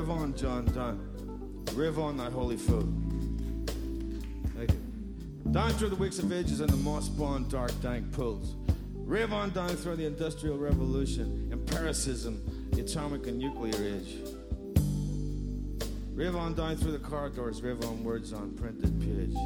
Riv on, John Dunn. Riv on thy holy food. Thank you. Down through the wicks of ages and the moss-spawned dark dank pools. Riv on down through the Industrial Revolution, empiricism, the atomic and nuclear age. Riv on down through the corridors, riv on words on printed page.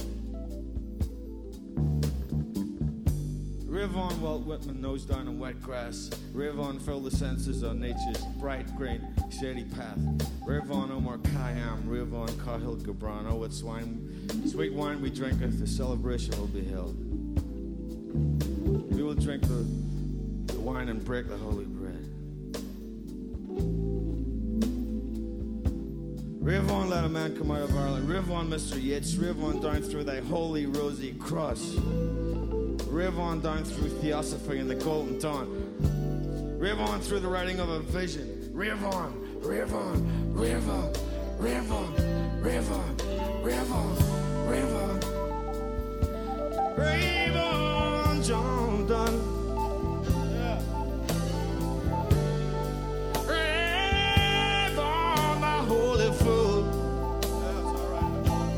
Riv on Walt Whitman, nose down on wet grass. Riv on fill the senses on nature's bright green, shady path. Riv on Omar Khayyam, riv on Cahill Gibran. Oh, what sweet wine we drinketh, the celebration will be held. We will drink the wine and break the holy bread. Riv on, let a man come out of Ireland. Riv on, Mr. Yeats. Riv on down through thy holy rosy cross. Riv on down through theosophy and the golden dawn. Riv on through the writing of a vision. Riv on, riv on, riv on, riv on, riv on, riv on, riv on. Riv on, John Dunn. Yeah. Riv on, my holy food. That's all right.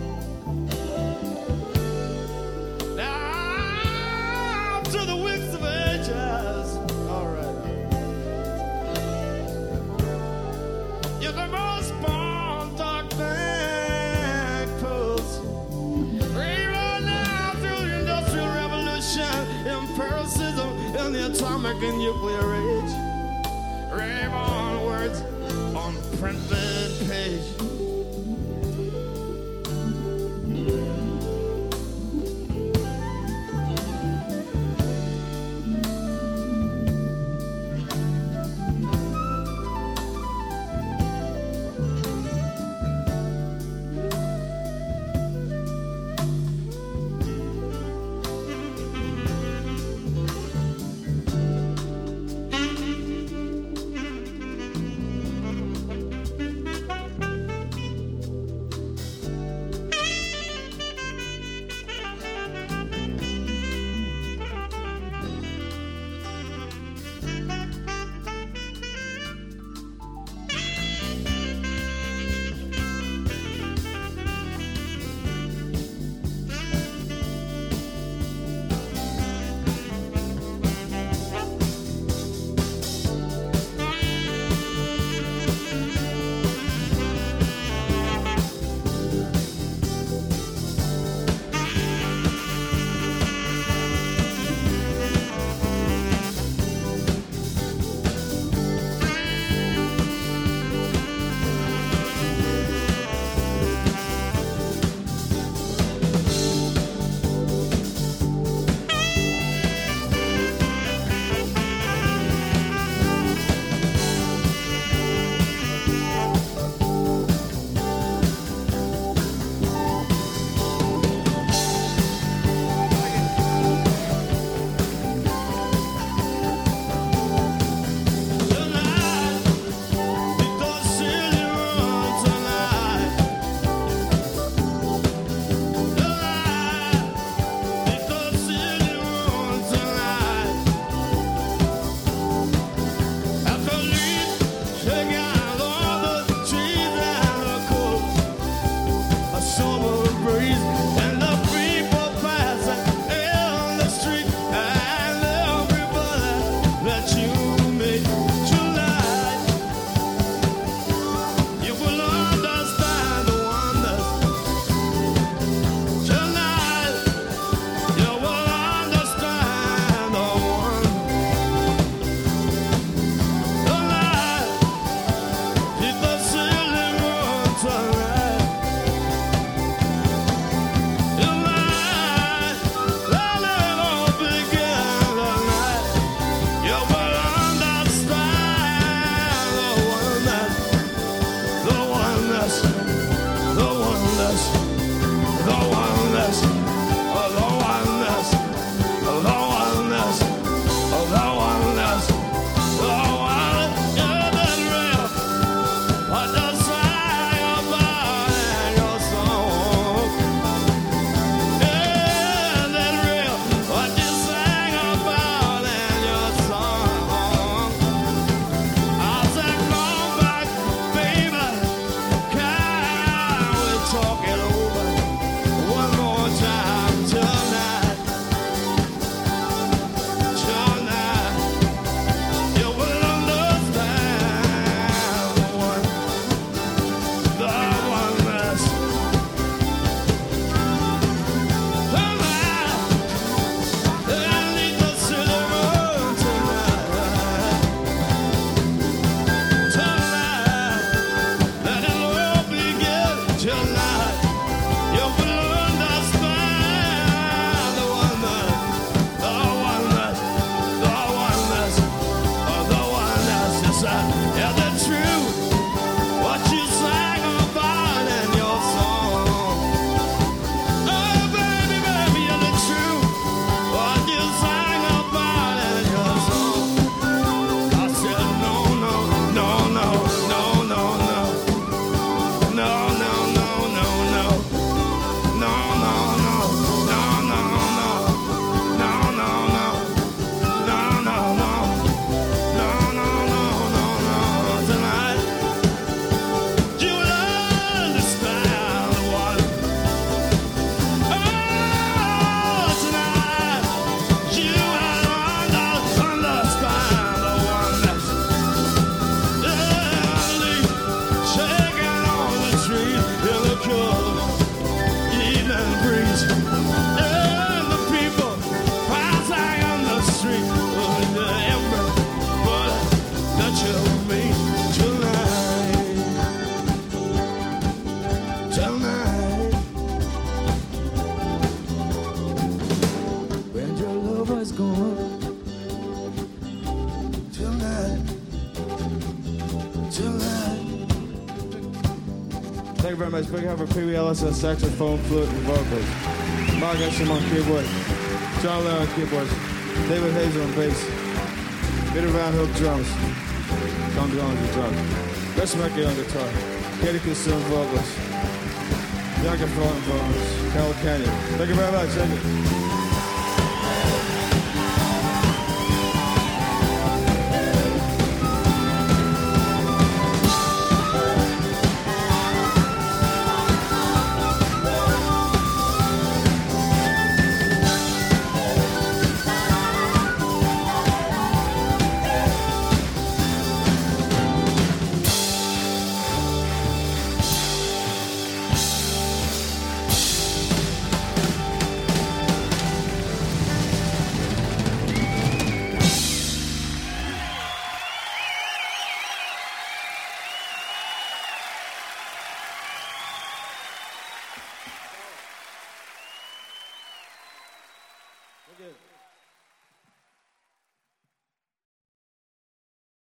Down to the wicks of ages. All right. You're the most born dark back pools. Riv on now through the Industrial Revolution, empiricism and the atomic and nuclear age. Riv on words on printed page. Thank you very much. Big hand for Pee Wee Ellis on saxophone, flute, and vocals. Mark Esham on keyboard. John Lear on keyboards. David Hazel on bass. Peter Van Hook drums. Tom Jones on drums. Chris Mackey on guitar. Katie Kisson on vocals. Bianca Thornton on vocals. Carol Canyon. Thank you very much. Thank you. Good.